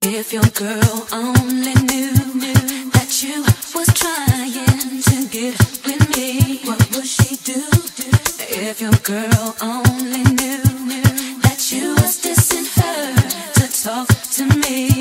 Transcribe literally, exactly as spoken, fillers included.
If your girl only knew, knew that you was trying to get with me, what would she do? If your girl only knew, knew that you was dissing her to talk to me.